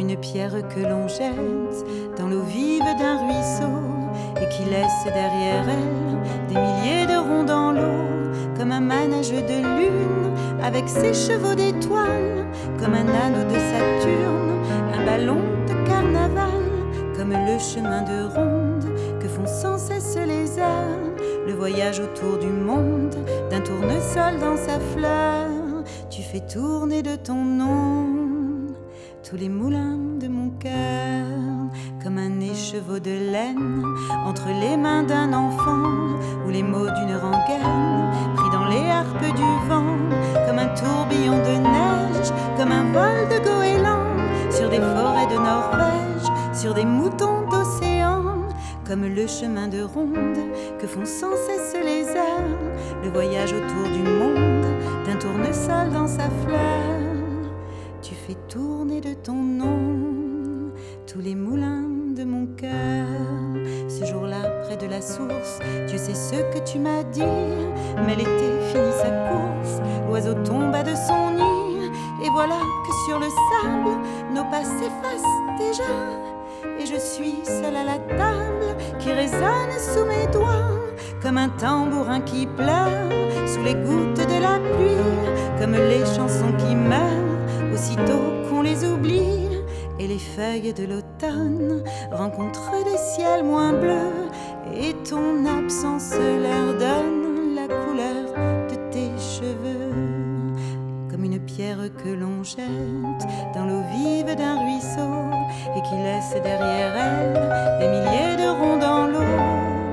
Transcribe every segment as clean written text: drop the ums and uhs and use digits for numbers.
une pierre que l'on jette dans l'eau vive d'un ruisseau et qui laisse derrière elle des milliers de ronds dans l'eau, comme un manège de lune avec ses chevaux d'étoiles, comme un anneau de Saturne, un ballon de carnaval, comme le chemin de ronde que font sans cesse les heures, le voyage autour du monde d'un tournesol dans sa fleur. Tu fais tourner de ton nom tous les moulins de mon cœur, comme un écheveau de laine entre les mains d'un enfant, ou les mots d'une rengaine pris dans les harpes du vent, comme un tourbillon de neige, comme un vol de goéland sur des forêts de Norvège, sur des moutons d'océan, comme le chemin de ronde que font sans cesse les heures, le voyage autour du monde d'un tournesol dans sa fleur. Tu fais tourner de ton nom tous les moulins de mon cœur. Ce jour-là, près de la source, Dieu sait ce que tu m'as dit, mais l'été finit sa course, l'oiseau tomba de son nid, et voilà que sur le sable, nos pas s'effacent déjà, et je suis seule à la table qui résonne sous mes doigts, comme un tambourin qui pleure sous les gouttes de la pluie, comme les chansons qui meurent aussitôt qu'on les oublie, et les feuilles de l'automne rencontrent des ciels moins bleus, et ton absence leur donne la couleur de tes cheveux, comme une pierre que l'on jette dans l'eau vive d'un ruisseau et qui laisse derrière elle des milliers de ronds dans l'eau.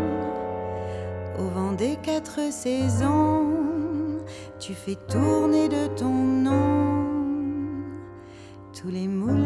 Au vent des 4 saisons, tu fais tourner de ton nom tous les mots